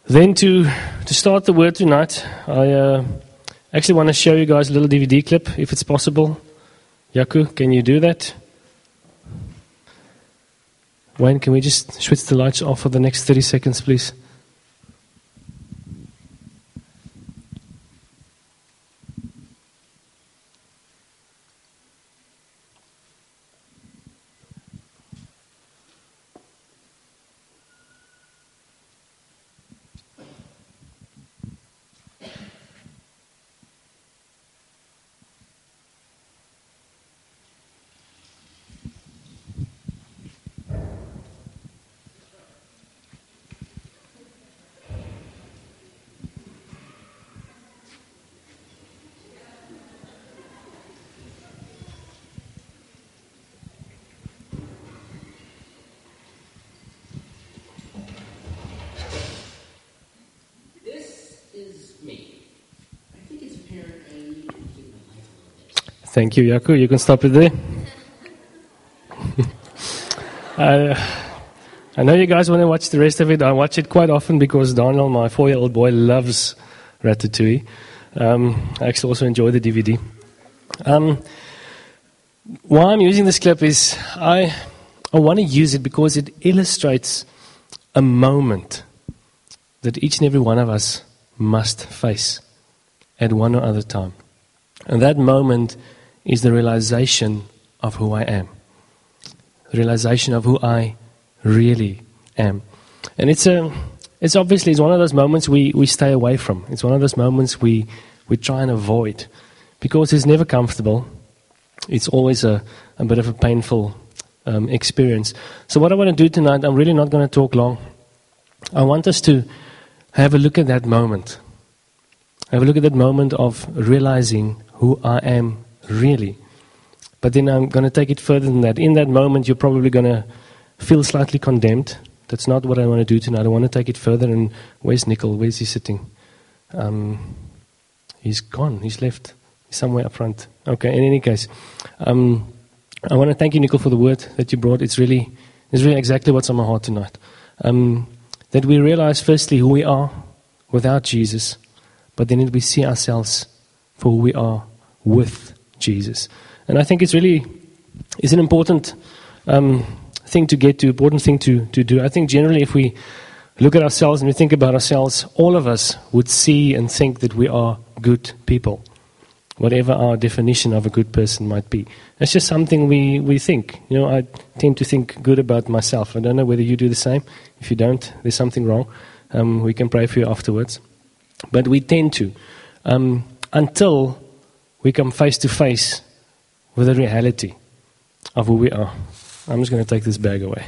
Then to start the word tonight, I actually want to show you guys a little DVD clip, if it's possible. Yaku, can you do that? Wayne, can we just switch the lights off for the next 30 seconds, please? Thank you, Yaku. You can stop it there. I know you guys want to watch the rest of it. I watch it quite often because Daniel, my 4-year-old boy, loves Ratatouille. I actually also enjoy the DVD. Why I'm using this clip is I want to use it because it illustrates a moment that each and every one of us must face at one or other time. And that moment is the realization of who I am. The realization of who I really am. And it's obviously one of those moments we stay away from. It's one of those moments we try and avoid because it's never comfortable. It's always a bit of a painful experience. So what I want to do tonight, I'm really not going to talk long. I want us to have a look at that moment. Have a look at that moment of realizing who I am really. But then I'm going to take it further than that. In that moment, you're probably going to feel slightly condemned. That's not what I want to do tonight. I want to take it further. And where's Nickel? Where's he sitting? He's gone. He's left. He's somewhere up front. Okay, in any case, I want to thank you, Nickel, for the word that you brought. It's really exactly what's on my heart tonight. That we realize, firstly, who we are without Jesus, but then we see ourselves for who we are with Jesus. And I think it's an important thing to get to, important thing to do. I think generally if we look at ourselves and we think about ourselves, all of us would see and think that we are good people, whatever our definition of a good person might be. It's just something we think. You know, I tend to think good about myself. I don't know whether you do the same. If you don't, there's something wrong. We can pray for you afterwards. But we tend to, until we come face to face with the reality of who we are. I'm just going to take this bag away.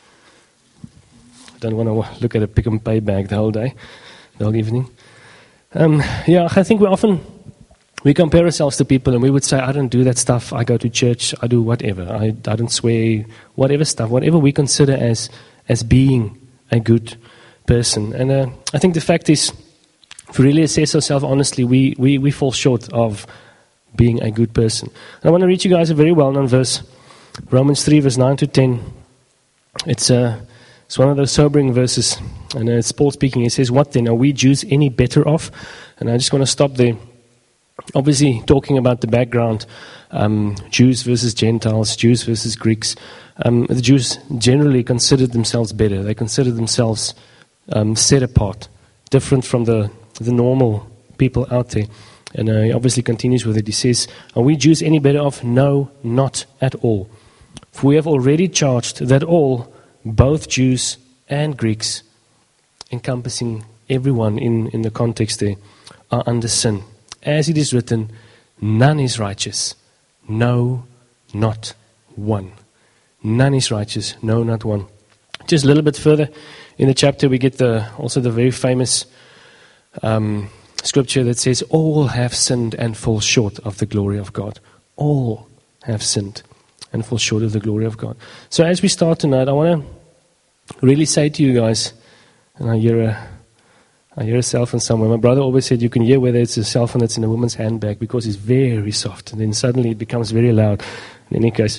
I don't want to look at a pick and pay bag the whole day, the whole evening. I think we compare ourselves to people and we would say, I don't do that stuff. I go to church. I do whatever. I don't swear. Whatever stuff. Whatever we consider as being a good person. And I think the fact is, if we really assess ourselves honestly, we fall short of being a good person. And I want to read you guys a very well-known verse, Romans 3, verse 9 to 10. It's one of those sobering verses, and it's Paul speaking. He says, "What then? Are we Jews any better off?" And I just want to stop there. Obviously, talking about the background, Jews versus Gentiles, Jews versus Greeks. The Jews generally considered themselves better. They considered themselves set apart, different from the normal people out there. And he obviously continues with it. He says, "Are we Jews any better off? No, not at all. For we have already charged that all, both Jews and Greeks," encompassing everyone in the context there, "are under sin. As it is written, none is righteous. No, not one." None is righteous. No, not one. Just a little bit further in the chapter, we get also the very famous scripture that says, "All have sinned and fall short of the glory of God." All have sinned and fall short of the glory of God. So as we start tonight, I want to really say to you guys, and I hear a cell phone somewhere. My brother always said you can hear whether it's a cell phone that's in a woman's handbag because it's very soft, and then suddenly it becomes very loud. In any case,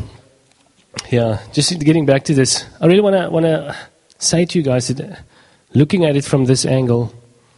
just getting back to this, I really want to say to you guys that looking at it from this angle,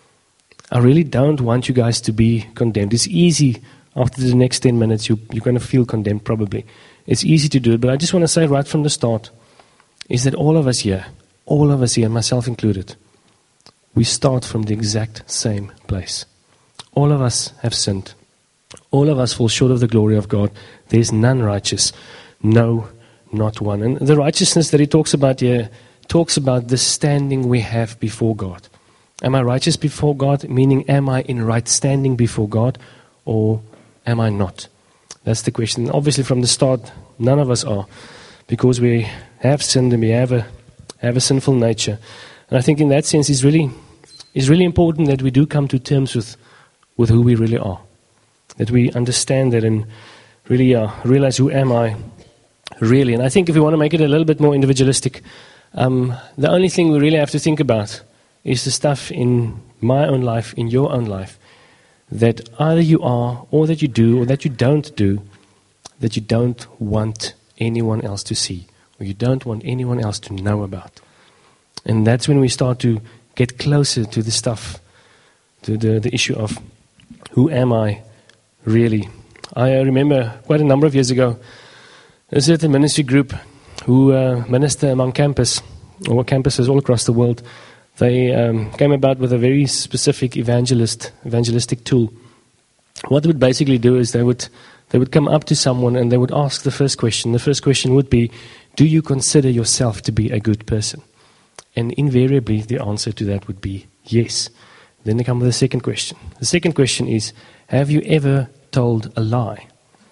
I really don't want you guys to be condemned. It's easy after the next 10 minutes, you're going to feel condemned probably. It's easy to do it, but I just want to say right from the start is that all of us here, myself included, we start from the exact same place. All of us have sinned. All of us fall short of the glory of God. There's none righteous. No, not one. And the righteousness that he talks about here talks about the standing we have before God. Am I righteous before God? Meaning, am I in right standing before God? Or am I not? That's the question. Obviously, from the start, none of us are. Because we have sinned and we have a sinful nature. And I think in that sense, it's really important that we do come to terms with who we really are. That we understand that and really realize who am I really. And I think if we want to make it a little bit more individualistic, the only thing we really have to think about is the stuff in my own life, in your own life, that either you are, or that you do, or that you don't do, that you don't want anyone else to see, or you don't want anyone else to know about. And that's when we start to get closer to the stuff, to the issue of who am I really. I remember quite a number of years ago, a certain ministry group who minister among campuses all across the world. They came about with a very specific evangelistic tool. What they would basically do is they would come up to someone and they would ask the first question. The first question would be, do you consider yourself to be a good person? And invariably the answer to that would be yes. Then they come with the second question. The second question is, have you ever told a lie?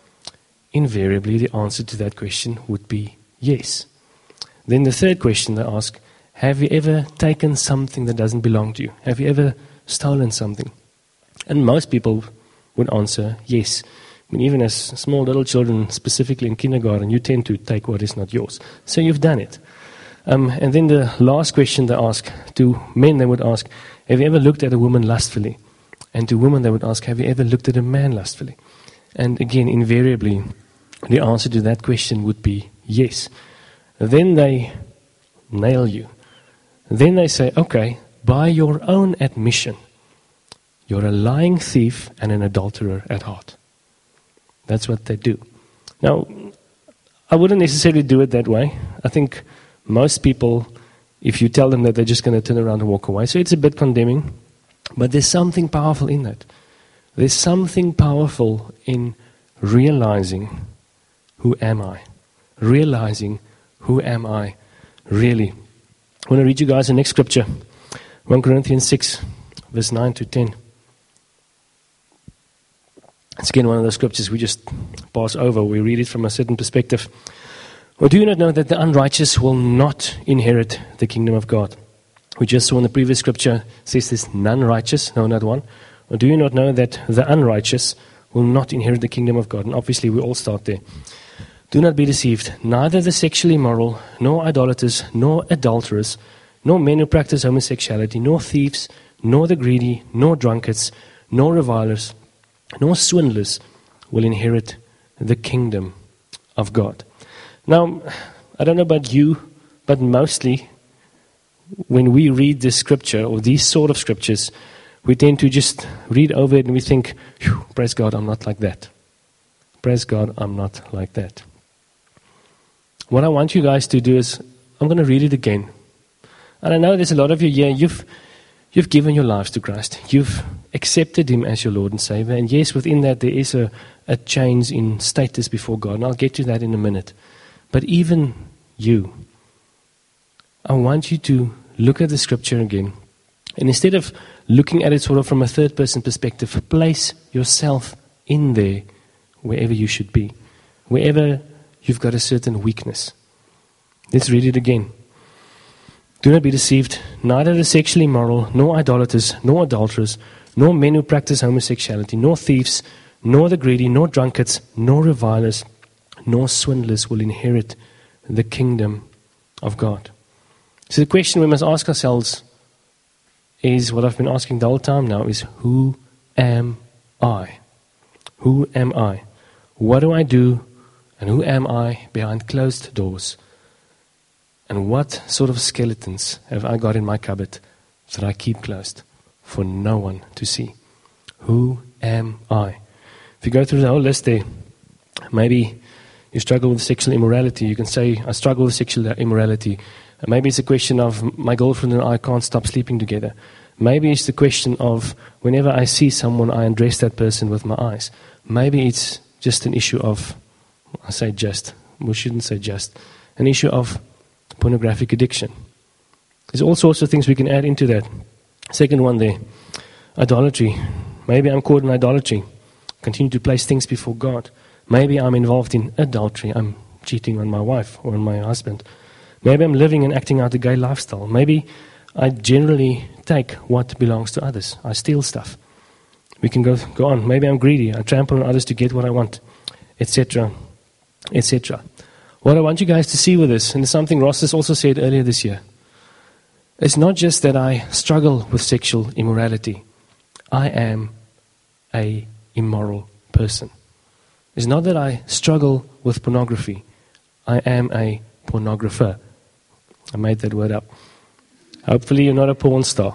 Invariably the answer to that question would be yes. Then the third question they ask, have you ever taken something that doesn't belong to you? Have you ever stolen something? And most people would answer yes. I mean, even as small little children, specifically in kindergarten, you tend to take what is not yours. So you've done it. And then the last question they ask, to men they would ask, have you ever looked at a woman lustfully? And to women they would ask, have you ever looked at a man lustfully? And again, invariably, the answer to that question would be yes. Then they nail you. Then they say, okay, by your own admission, you're a lying thief and an adulterer at heart. That's what they do. Now, I wouldn't necessarily do it that way. I think most people, if you tell them that, they're just going to turn around and walk away. So it's a bit condemning. But there's something powerful in that. There's something powerful in realizing, who am I? Realizing, who am I really? I want to read you guys the next scripture. 1 Corinthians 6, verse 9 to 10. It's again one of those scriptures we just pass over. We read it from a certain perspective. Or do you not know that the unrighteous will not inherit the kingdom of God? We just saw in the previous scripture, says there's none righteous, no, not one. Or do you not know that the unrighteous will not inherit the kingdom of God? And obviously we all start there. Do not be deceived. Neither the sexually immoral, nor idolaters, nor adulterers, nor men who practice homosexuality, nor thieves, nor the greedy, nor drunkards, nor revilers, nor swindlers will inherit the kingdom of God. Now, I don't know about you, but mostly when we read this scripture or these sort of scriptures, we tend to just read over it and we think, praise God, I'm not like that. Praise God, I'm not like that. What I want you guys to do is, I'm going to read it again. And I know there's a lot of you here, you've given your lives to Christ. You've accepted Him as your Lord and Savior. And yes, within that there is a change in status before God. And I'll get to that in a minute. But even you, I want you to look at the scripture again. And instead of looking at it sort of from a third person perspective, place yourself in there wherever you should be. Wherever you've got a certain weakness. Let's read it again. Do not be deceived. Neither the sexually immoral, nor idolaters, nor adulterers, nor men who practice homosexuality, nor thieves, nor the greedy, nor drunkards, nor revilers, nor swindlers will inherit the kingdom of God. So the question we must ask ourselves is what I've been asking the whole time now is, who am I? Who am I? What do I do? And who am I behind closed doors? And what sort of skeletons have I got in my cupboard that I keep closed for no one to see. Who am I? If you go through the whole list there, maybe you struggle with sexual immorality. You can say, I struggle with sexual immorality. Maybe it's a question of my girlfriend and I can't stop sleeping together. Maybe it's the question of whenever I see someone, I undress that person with my eyes. Maybe it's just an issue of, I say just, we shouldn't say just, an issue of pornographic addiction. There's all sorts of things we can add into that. Second one there, idolatry. Maybe I'm caught in idolatry. Continue to place things before God. Maybe I'm involved in adultery. I'm cheating on my wife or on my husband. Maybe I'm living and acting out a gay lifestyle. Maybe I generally take what belongs to others. I steal stuff. We can go on. Maybe I'm greedy. I trample on others to get what I want, etc., etc. What I want you guys to see with this, and it's something Ross has also said earlier this year, it's not just that I struggle with sexual immorality. I am an immoral person. It's not that I struggle with pornography. I am a pornographer. I made that word up. Hopefully you're not a porn star.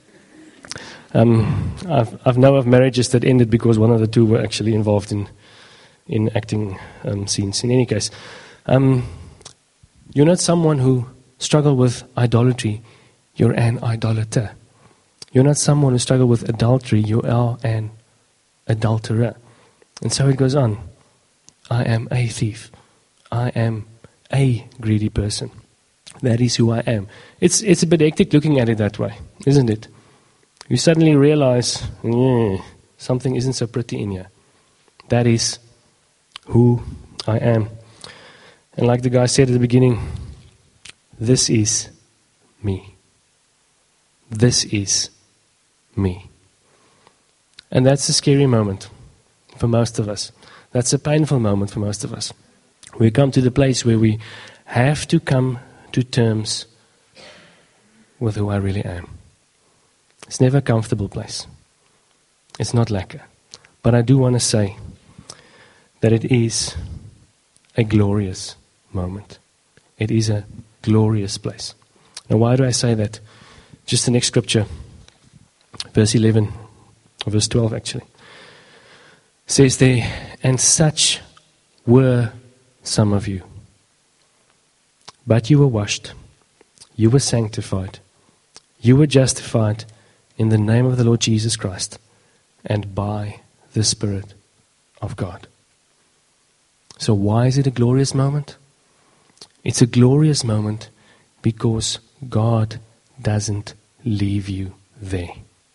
I've known of marriages that ended because one of the two were actually involved in acting scenes. In any case, you're not someone who struggles with idolatry. You're an idolater. You're not someone who struggles with adultery. You are an adulterer. And so it goes on. I am a thief. I am a greedy person. That is who I am. It's a bit hectic looking at it that way, isn't it? You suddenly realize, something isn't so pretty in here. That is who I am. And like the guy said at the beginning, this is me. This is me. And that's a scary moment for most of us. That's a painful moment for most of us. We come to the place where we have to come to terms with who I really am. It's never a comfortable place. It's not lacquer. But I do want to say that it is a glorious moment. It is a glorious place. Now why do I say that? Just the next scripture, verse 11, or verse 12 actually, says there, and such were some of you. But you were washed, you were sanctified, you were justified in the name of the Lord Jesus Christ and by the Spirit of God. So why is it a glorious moment? It's a glorious moment because God doesn't leave you there.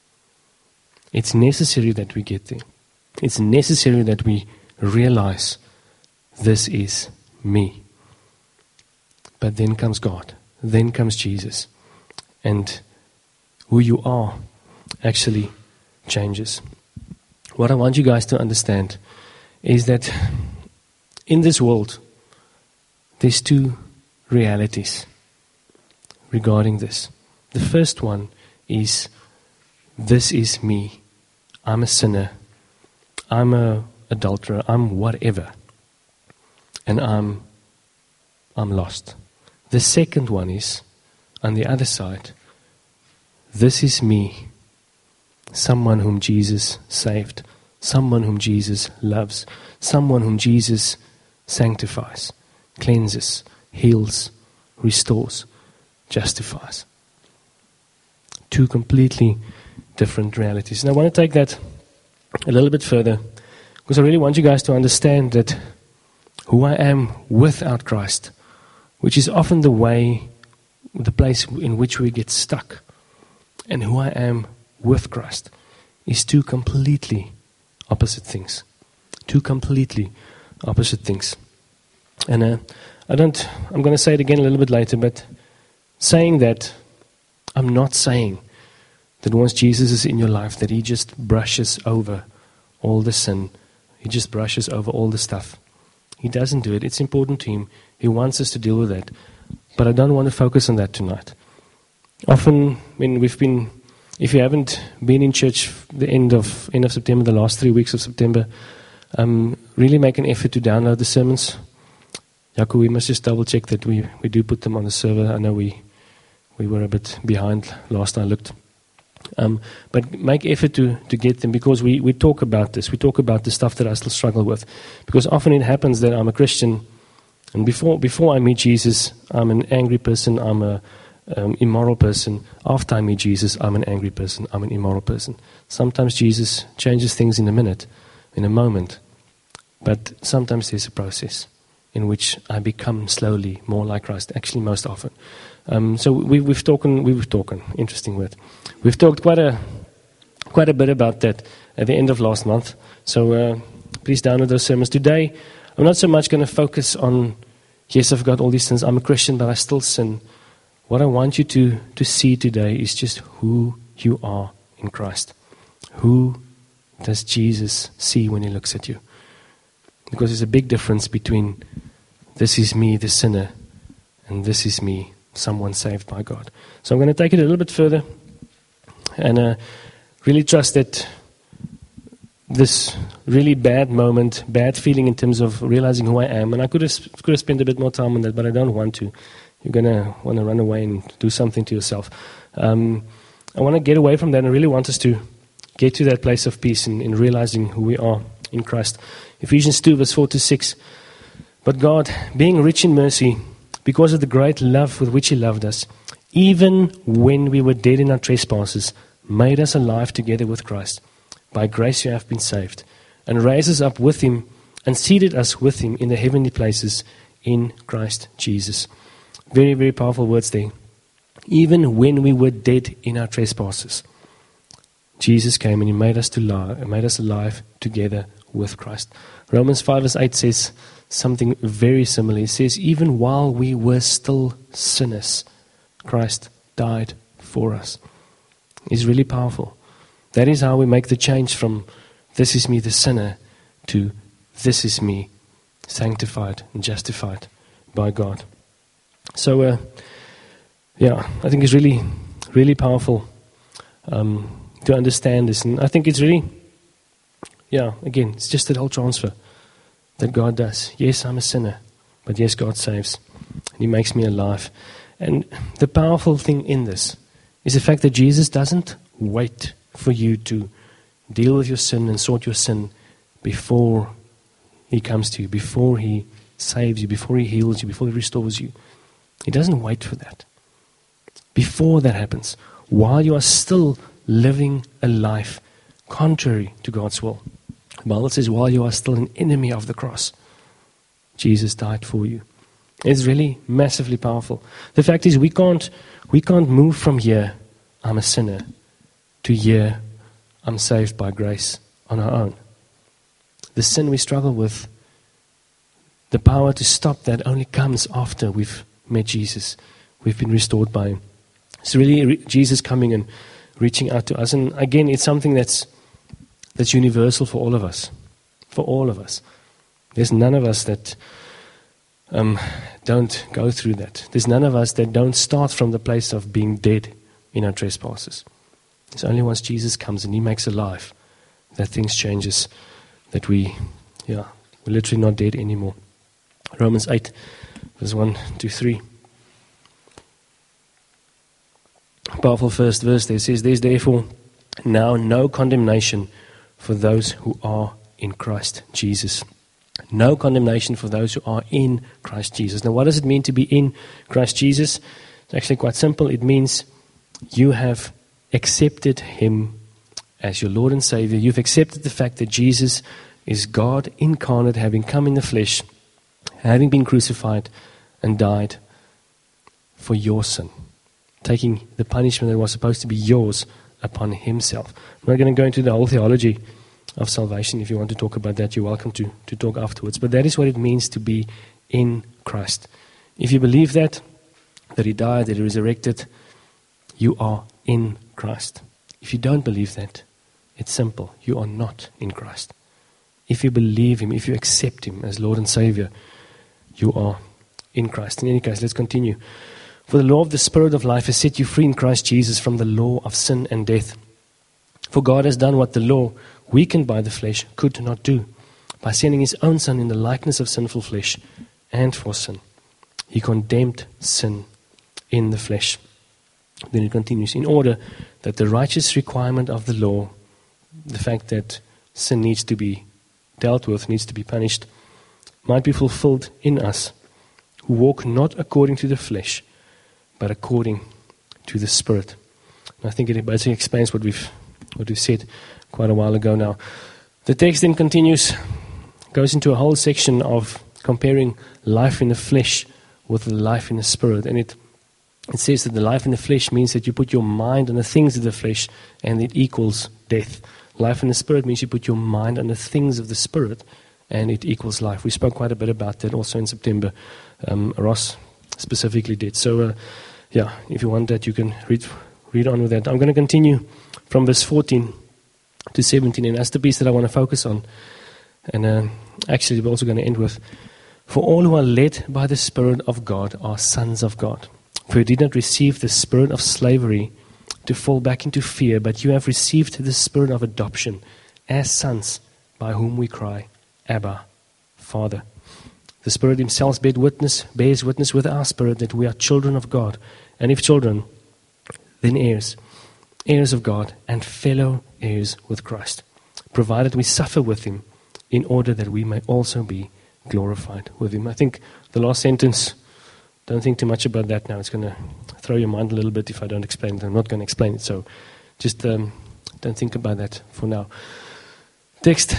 It's necessary that we get there. It's necessary that we realize this is me. But then comes God. Then comes Jesus. And who you are actually changes. What I want you guys to understand is that in this world, there's two realities regarding this. The first one is, this is me. I'm a sinner. I'm an adulterer. I'm whatever. And I'm lost. The second one is, on the other side, this is me. Someone whom Jesus saved. Someone whom Jesus loves. Someone whom Jesus sanctifies, cleanses, heals, restores, justifies. Two completely different realities. And I want to take that a little bit further because I really want you guys to understand that who I am without Christ, which is often the place in which we get stuck, and who I am with Christ is two completely opposite things. Two completely opposite things. And I'm going to say it again a little bit later, but saying that, I'm not saying that once Jesus is in your life that He just brushes over all the sin. He just brushes over all the stuff. He doesn't do it. It's important to Him. He wants us to deal with that. But I don't want to focus on that tonight. Often when if you haven't been in church the end of September, the last 3 weeks of September, really make an effort to download the sermons. Jaco, we must just double check that we do put them on the server. I know we were a bit behind last I looked. But make effort to get them, because we talk about this. We talk about the stuff that I still struggle with. Because often it happens that I'm a Christian, and before I meet Jesus, I'm an angry person, I'm a immoral person. After I meet Jesus, I'm an angry person, I'm an immoral person. Sometimes Jesus changes things in a minute, in a moment. But sometimes there's a process in which I become slowly more like Christ, actually most often. So we've talked, interesting word. We've talked quite a bit about that at the end of last month. So please download those sermons. Today, I'm not so much going to focus on, yes, I've got all these sins, I'm a Christian, but I still sin. What I want you to see today is just who you are in Christ. Who does Jesus see when he looks at you? Because there's a big difference between this is me, the sinner, and this is me, someone saved by God. So I'm going to take it a little bit further and really trust that this really bad moment, bad feeling in terms of realizing who I am, and I could have spent a bit more time on that, but I don't want to. You're going to want to run away and do something to yourself. I want to get away from that, and I really want us to get to that place of peace in realizing who we are in Christ. Ephesians 2, verse 4-6. But God, being rich in mercy, because of the great love with which he loved us, even when we were dead in our trespasses, made us alive together with Christ. By grace you have been saved, and raised us up with him, and seated us with him in the heavenly places in Christ Jesus. Very, very powerful words there. Even when we were dead in our trespasses, Jesus came and he made us alive together with Christ. Romans 5 verse 8 says something very similar. It says, even while we were still sinners, Christ died for us. It's really powerful. That is how we make the change from this is me, the sinner, to this is me, sanctified and justified by God. So, I think it's really, really powerful to understand this. And I think it's really, again, it's just that whole transfer that God does. Yes, I'm a sinner, but yes, God saves. And he makes me alive. And the powerful thing in this is the fact that Jesus doesn't wait for you to deal with your sin and sort your sin before he comes to you, before he saves you, before he heals you, before he restores you. He doesn't wait for that. Before that happens, while you are still living a life contrary to God's will, the Bible says, while you are still an enemy of the cross, Jesus died for you. It's really massively powerful. The fact is, we can't move from here, I'm a sinner, to here, I'm saved by grace on our own. The sin we struggle with, the power to stop that only comes after we've met Jesus. We've been restored by him. It's really Jesus coming and reaching out to us. And again, it's something that's universal for all of us. For all of us. There's none of us that don't go through that. There's none of us that don't start from the place of being dead in our trespasses. It's only once Jesus comes and he makes alive that things changes, that we're literally not dead anymore. Romans 8, verse 1-3. Powerful first verse there says, there's therefore now no condemnation for those who are in Christ Jesus. No condemnation for those who are in Christ Jesus. Now, what does it mean to be in Christ Jesus? It's actually quite simple. It means you have accepted him as your Lord and Savior. You've accepted the fact that Jesus is God incarnate, having come in the flesh, having been crucified and died for your sin, taking the punishment that was supposed to be yours upon himself. I'm not going to go into the whole theology of salvation. If you want to talk about that, you're welcome to talk afterwards. But that is what it means to be in Christ. If you believe that he died, that he resurrected, you are in Christ. If you don't believe that, it's simple. You are not in Christ. If you believe him, if you accept him as Lord and Savior, you are in Christ. In any case, let's continue. For the law of the Spirit of life has set you free in Christ Jesus from the law of sin and death. For God has done what the law, weakened by the flesh, could not do, by sending his own Son in the likeness of sinful flesh and for sin. He condemned sin in the flesh. Then it continues, in order that the righteous requirement of the law, the fact that sin needs to be dealt with, needs to be punished, might be fulfilled in us, who walk not according to the flesh, but according to the Spirit. And I think it basically explains what we've said quite a while ago now. The text then continues, goes into a whole section of comparing life in the flesh with the life in the Spirit. And it says that the life in the flesh means that you put your mind on the things of the flesh, and it equals death. Life in the Spirit means you put your mind on the things of the Spirit, and it equals life. We spoke quite a bit about that also in September. Ross specifically did. So, if you want that, you can read on with that. I'm going to continue from verse 14 to 17, and that's the piece that I want to focus on. And actually, we're also going to end with, for all who are led by the Spirit of God are sons of God. For you did not receive the spirit of slavery to fall back into fear, but you have received the spirit of adoption as sons, by whom we cry, Abba, Father. The Spirit himself bears witness with our spirit that we are children of God, and if children, then heirs, heirs of God, and fellow heirs with Christ, provided we suffer with him, in order that we may also be glorified with him. I think the last sentence, don't think too much about that now. It's going to throw your mind a little bit if I don't explain it. I'm not going to explain it, so just don't think about that for now. Text,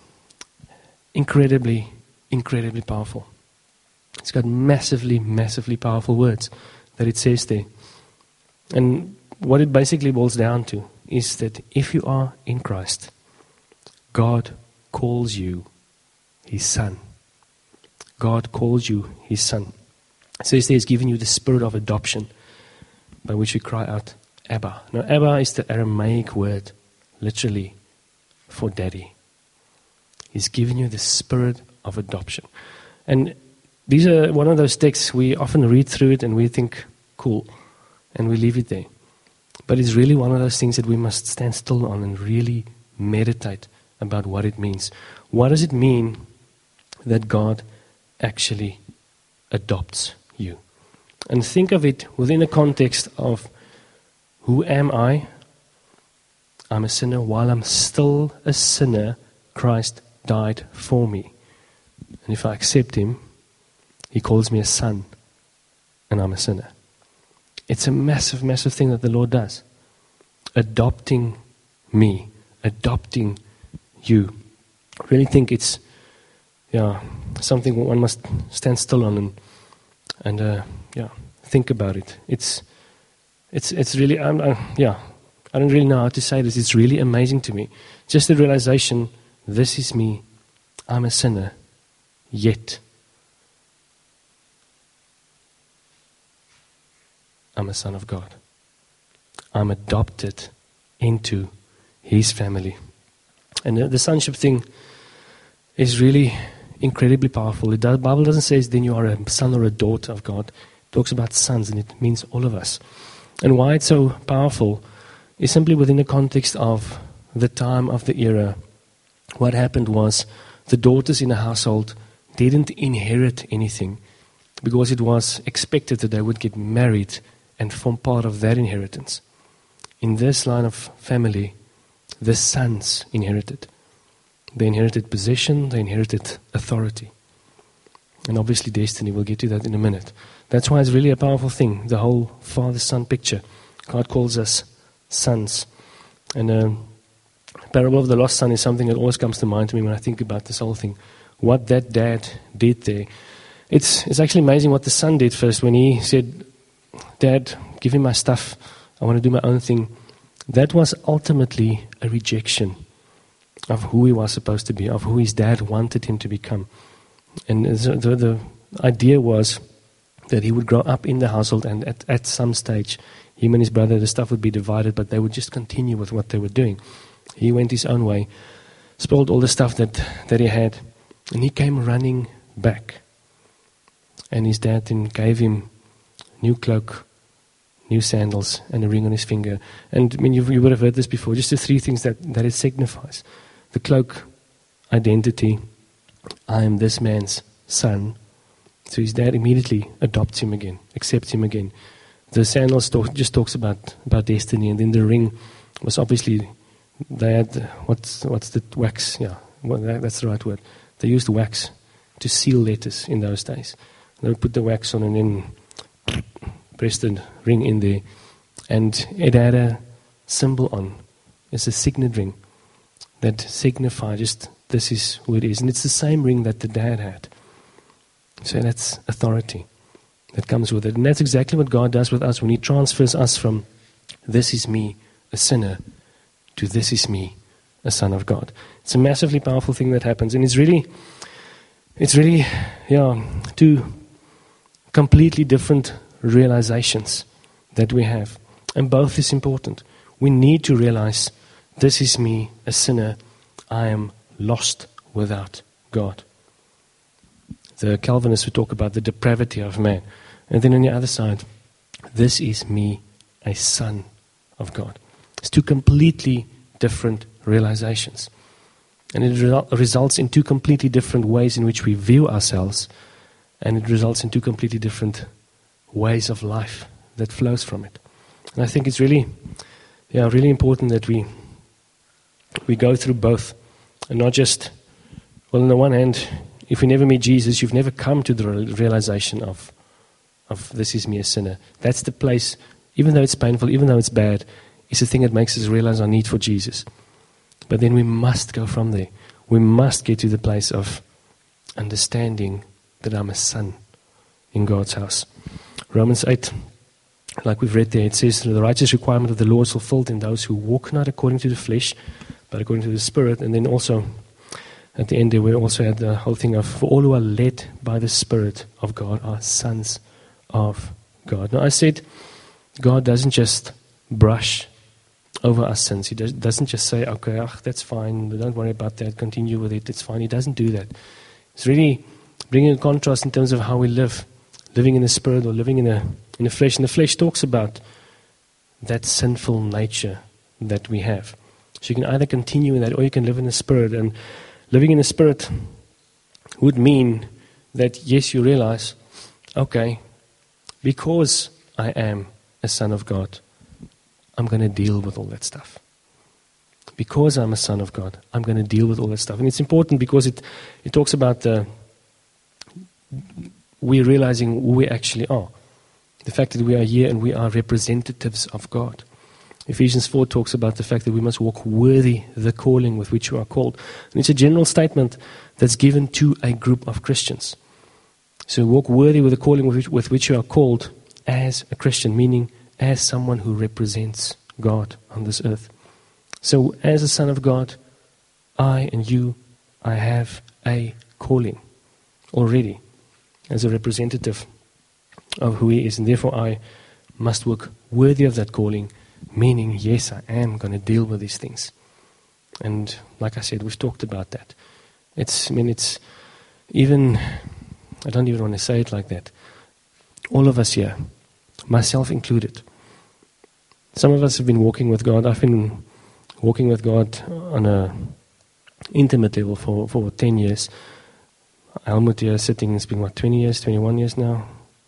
incredibly, incredibly powerful. It's got massively, massively powerful words that it says there. And what it basically boils down to is that if you are in Christ, God calls you his son. God calls you his son. It says there, he's given you the spirit of adoption, by which we cry out, Abba. Now, Abba is the Aramaic word, literally, for daddy. He's given you the spirit of adoption. And these are one of those texts we often read through it and we think, cool, and we leave it there. But it's really one of those things that we must stand still on and really meditate about what it means. What does it mean that God actually adopts you? And think of it within the context of, who am I? I'm a sinner. While I'm still a sinner, Christ died for me. And if I accept him, he calls me a son, and I'm a sinner. It's a massive, massive thing that the Lord does. Adopting me, adopting you. I really think it's something one must stand still on and think about it. It's really, I don't really know how to say this. It's really amazing to me. Just the realization, this is me, I'm a sinner, yet I'm a son of God. I'm adopted into his family. And the sonship thing is really incredibly powerful. The Bible doesn't say then you are a son or a daughter of God. It talks about sons, and it means all of us. And why it's so powerful is simply within the context of the time of the era. What happened was the daughters in the household didn't inherit anything because it was expected that they would get married and form part of that inheritance. In this line of family, the sons inherited. They inherited possession, they inherited authority. And obviously destiny, we'll get to that in a minute. That's why it's really a powerful thing, the whole father-son picture. God calls us sons. And the parable of the lost son is something that always comes to mind to me when I think about this whole thing. What that dad did there. It's actually amazing what the son did first when he said, Dad, give me my stuff. I want to do my own thing. That was ultimately a rejection of who he was supposed to be, of who his dad wanted him to become. And the idea was that he would grow up in the household, and at some stage, him and his brother, the stuff would be divided, but they would just continue with what they were doing. He went his own way, spoiled all the stuff that he had, and he came running back. And his dad then gave him new cloak, new sandals, and a ring on his finger. And I mean, you would have heard this before, just the three things that it signifies. The cloak, identity, I am this man's son. So his dad immediately adopts him again, accepts him again. The sandals just talks about destiny, and then the ring was obviously, they had, what's the wax? Yeah, that's the right word. They used wax to seal letters in those days. They would put the wax on and then press the ring in there. And it had a symbol on. It's a signet ring that signifies just this is who it is. And it's the same ring that the dad had. So that's authority that comes with it. And that's exactly what God does with us when He transfers us from this is me, a sinner, to this is me, a son of God. It's a massively powerful thing that happens. And it's really, two completely different realizations that we have. And both is important. We need to realize this is me, a sinner. I am lost without God. The Calvinists would talk about the depravity of man. And then on the other side, this is me, a son of God. It's two completely different realizations. And it results in two completely different ways in which we view ourselves. And it results in two completely different ways of life that flows from it. And I think it's really important that we go through both. And not just, well, on the one hand, if you never meet Jesus, you've never come to the realization of this is me, a sinner. That's the place, even though it's painful, even though it's bad, it's the thing that makes us realize our need for Jesus. But then we must go from there. We must get to the place of understanding that I'm a son in God's house. Romans 8, like we've read there, it says, the righteous requirement of the law is fulfilled in those who walk not according to the flesh, but according to the Spirit. And then also, at the end there, we also had the whole thing of, for all who are led by the Spirit of God are sons of God. Now I said, God doesn't just brush over our sins. He doesn't just say, okay, that's fine, don't worry about that, continue with it, it's fine. He doesn't do that. It's really bringing a contrast in terms of how we live, living in the Spirit or living in the flesh. And the flesh talks about that sinful nature that we have. So you can either continue in that or you can live in the Spirit. And living in the Spirit would mean that, yes, you realize, okay, because I am a son of God, I'm going to deal with all that stuff. Because I'm a son of God, I'm going to deal with all that stuff. And it's important because it talks about we realizing who we actually are. The fact that we are here and we are representatives of God. Ephesians 4 talks about the fact that we must walk worthy the calling with which we are called. And it's a general statement that's given to a group of Christians. So walk worthy with the calling with which you are called as a Christian, meaning as someone who represents God on this earth. So as a son of God, I have a calling already as a representative of who He is. And therefore I must work worthy of that calling, meaning, yes, I am going to deal with these things. And like I said, we've talked about that. It's even, I don't even want to say it like that. All of us here, myself included, some of us have been walking with God. I've been walking with God on an intimate level for 10 years. Helmut here sitting, it's been 20 years, 21 years now?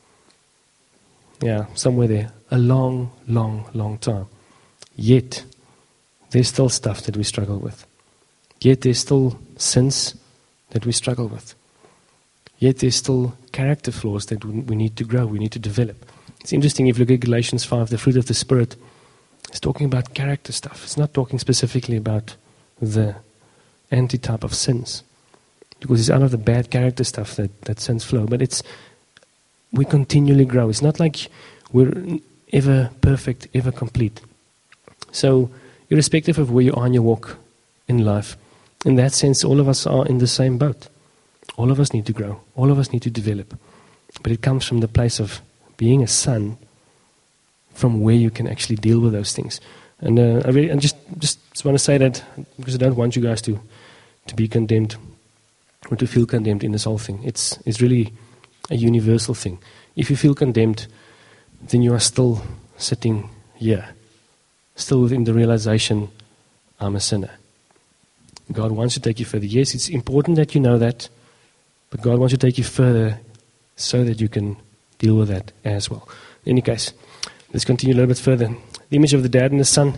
Yeah, somewhere there. A long, long, long time. Yet, there's still stuff that we struggle with. Yet there's still sins that we struggle with. Yet there's still character flaws that we need to grow, we need to develop. It's interesting if you look at Galatians 5, the fruit of the Spirit, it's talking about character stuff. It's not talking specifically about the antitype of sins. Because it's out of the bad character stuff that sins flow. But we continually grow. It's not like we're ever perfect, ever complete. So, irrespective of where you are in your walk in life, in that sense, all of us are in the same boat. All of us need to grow. All of us need to develop. But it comes from the place of being a son, from where you can actually deal with those things. And I just want to say that because I don't want you guys to be condemned or to feel condemned in this whole thing. It's really a universal thing. If you feel condemned, then you are still sitting here, still within the realization, I'm a sinner. God wants to take you further. Yes, it's important that you know that, but God wants to take you further so that you can deal with that as well. In any case, Let's continue a little bit further. The image of the dad and the son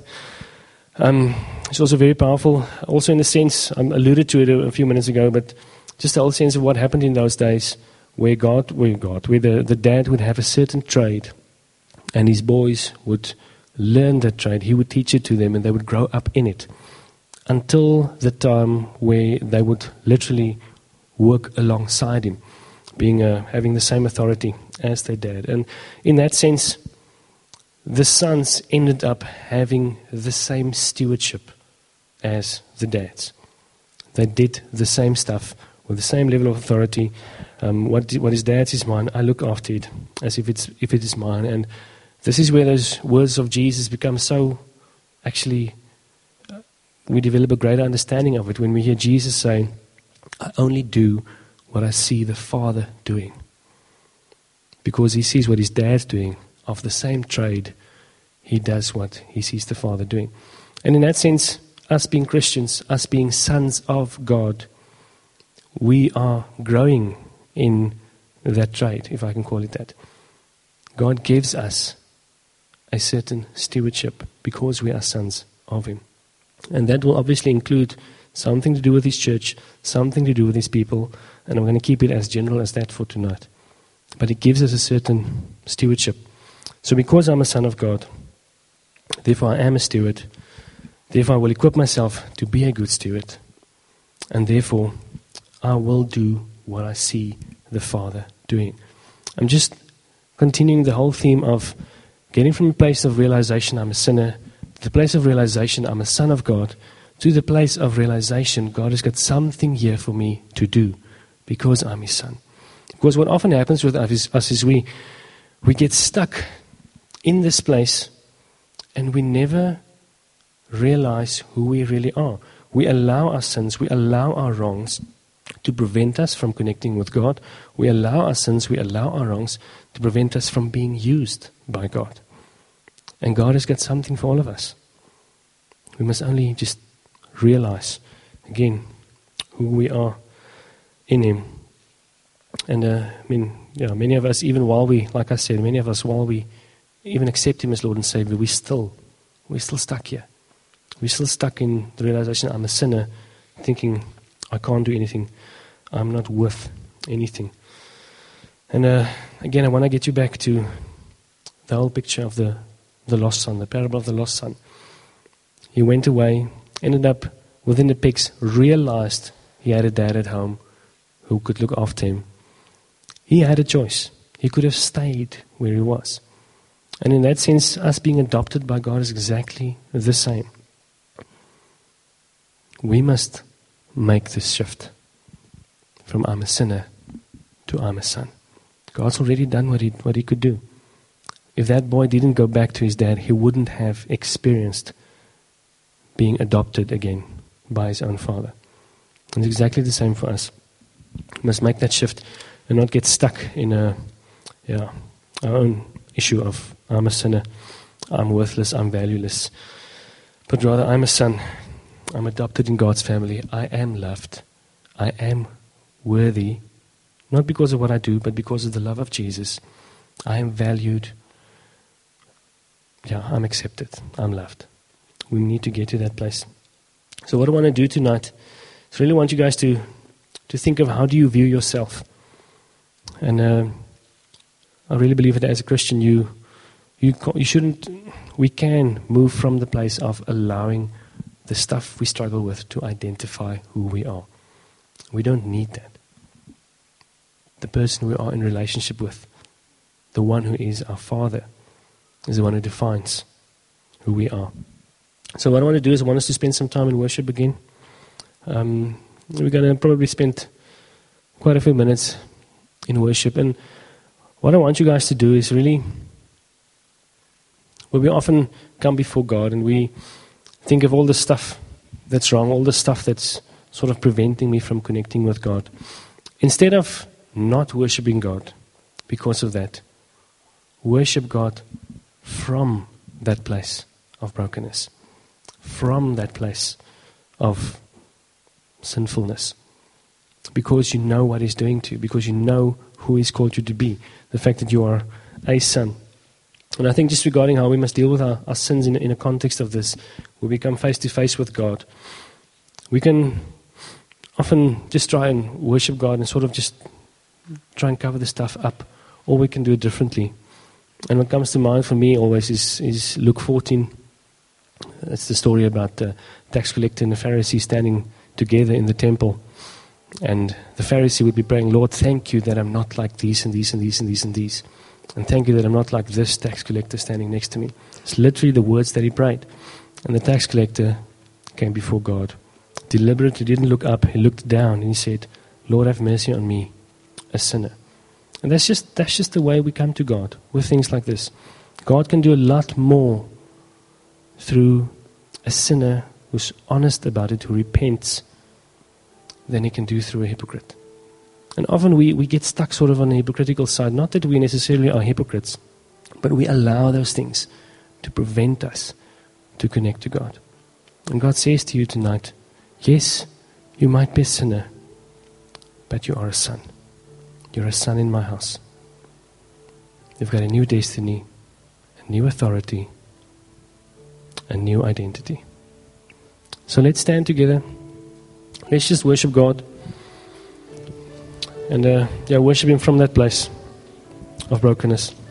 is also very powerful. Also in the sense, I alluded to it a few minutes ago, but just the whole sense of what happened in those days where the dad would have a certain trade and his boys would learn that trade. He would teach it to them and they would grow up in it until the time where they would literally work alongside him, having the same authority as their dad. And in that sense, the sons ended up having the same stewardship as the dads. They did the same stuff with the same level of authority. What is dad's is mine. I look after it as if it is mine. And this is where those words of Jesus become so, actually, we develop a greater understanding of it when we hear Jesus say, I only do what I see the Father doing. Because he sees what his dad's doing of the same trade, he does what he sees the Father doing. And in that sense, us being Christians, us being sons of God, we are growing in that trade, if I can call it that. God gives us a certain stewardship because we are sons of him. And that will obviously include something to do with his church, something to do with his people, and I'm going to keep it as general as that for tonight. But it gives us a certain stewardship. So because I'm a son of God, therefore I am a steward, therefore I will equip myself to be a good steward, and therefore I will do what I see the Father doing. I'm just continuing the whole theme of getting from a place of realization I'm a sinner, to the place of realization I'm a son of God, to the place of realization God has got something here for me to do because I'm his son. Because what often happens with us is we get stuck in this place and we never realize who we really are. We allow our sins, we allow our wrongs to prevent us from connecting with God. We allow our sins, we allow our wrongs to prevent us from being used by God. And God has got something for all of us. We must only just realize, again, who we are in him. And many of us, even while we, like I said, many of us, while we even accept him as Lord and Savior, we're still stuck here. We're still stuck in the realization I'm a sinner, thinking I can't do anything. I'm not worth anything. And again, I want to get you back to the whole picture of the lost son, the parable of the lost son. He went away, ended up within the pigs, realized he had a dad at home who could look after him. He had a choice. He could have stayed where he was. And in that sense, us being adopted by God is exactly the same. We must make this shift from I'm a sinner to I'm a son. God's already done what he could do. If that boy didn't go back to his dad, he wouldn't have experienced being adopted again by his own father. And it's exactly the same for us. We must make that shift and not get stuck in our own issue of I'm a sinner, I'm worthless, I'm valueless. But rather, I'm a son. I'm adopted in God's family. I am loved. I am worthy, not because of what I do, but because of the love of Jesus. I am valued. I'm accepted. I'm loved. We need to get to that place. So what I want to do tonight is really want you guys to think of how do you view yourself. And I really believe that as a Christian, you shouldn't. We can move from the place of allowing the stuff we struggle with to identify who we are. We don't need that. The person we are in relationship with, the one who is our Father, is the one who defines who we are. So what I want to do is I want us to spend some time in worship again. We're going to probably spend quite a few minutes in worship. And what I want you guys to do is really, where we often come before God and we think of all the stuff that's wrong, all the stuff that's sort of preventing me from connecting with God. Instead of not worshiping God because of that, worship God from that place of brokenness, from that place of sinfulness, because you know what He's doing to you, because you know who He's called you to be, the fact that you are a son. And I think just regarding how we must deal with our sins in a context of this, we become face to face with God. We can often just try and worship God and sort of just try and cover the stuff up, or we can do it differently. And what comes to mind for me always is Luke 14. It's the story about the tax collector and the Pharisee standing together in the temple. And the Pharisee would be praying, Lord, thank you that I'm not like these and these and these and these and these. And thank you that I'm not like this tax collector standing next to me. It's literally the words that he prayed. And the tax collector came before God. Deliberately didn't look up, he looked down and he said, Lord, have mercy on me, a sinner. And that's just the way we come to God with things like this. God can do a lot more through a sinner who's honest about it, who repents, than he can do through a hypocrite. And often we get stuck sort of on the hypocritical side. Not that we necessarily are hypocrites, but we allow those things to prevent us to connect to God. And God says to you tonight, yes, you might be a sinner, but you are a son. You're a son in my house. You've got a new destiny, a new authority, a new identity. So let's stand together. Let's just worship God. And worship Him from that place of brokenness.